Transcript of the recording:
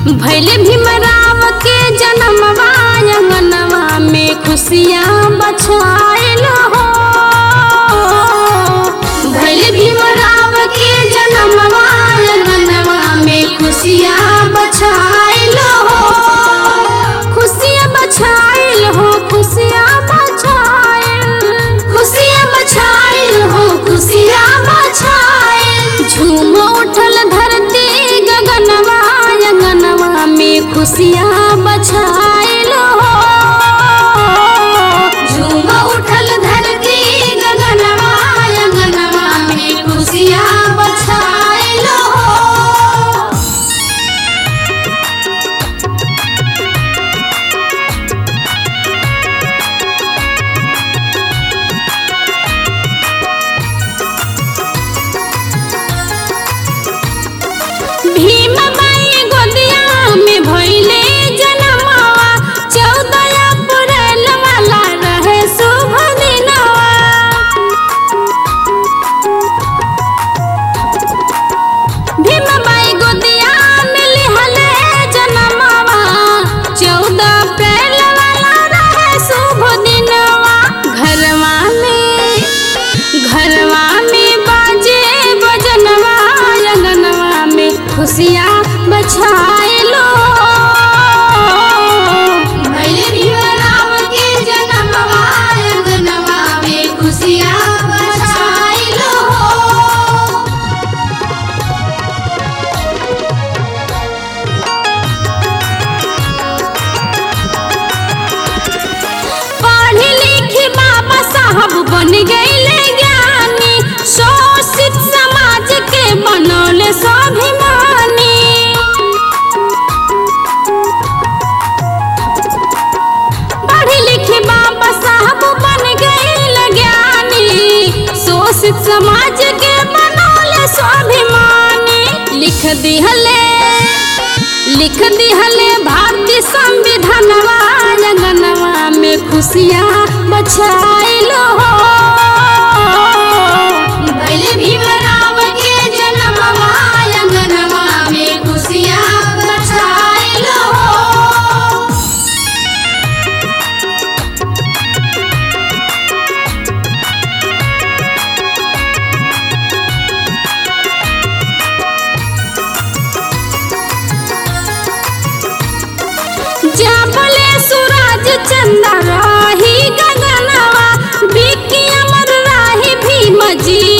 भैले भीमराव के जन्मवा अंगनवा में खुशियाँ बछाइल हो। भैले भीमराव के जन्मवा अंगनवा में खुशियाँ बछाइल हो। खुशियाँ बछाइल हो, खुशियाँ बछाइल, खुशियाँ बछाइल हो, खुशियाँ बछाइल। झूम उठल धरती गगनवा अंगनवा में खुशियाँ बछाइल हो। झूम उठल धरती गगनवा अंगनवा में खुशियाँ बछाइल हो। भीमबाई गोदिया में भइले जनमवा 14 अप्रैल वाला रहे शुभ दिनवा। भीमबाई गोदिया में लिहले जनमवा 14 अप्रैल वाला रहे शुभ दिनवा। घरवा में बाजे बजनवा अंगनवा में खुशियाँ बछाइलो। भैले भीमराव के जन्मवा अंगनवा में खुशियाँ बछाइलो। पढ़ी लिखी बाबा साहब बन गईले ज्ञानी, शोषित समाज के बनौले स्वाभिमानी। पढ़ी लिखी बाबा साहब बन गईले ज्ञानी, शोषित समाज के बनौले स्वाभिमानी। लिख दिहले भारतीय संविधानवा अंगनवा में खुशियाँ बछाइलो हो। भैले भीमराव के जन्मवा अंगनवा में खुशियाँ बछाइलो हो। जाबले सूरज चंदा राही गगनवा, बिकी अमर राही भीम जी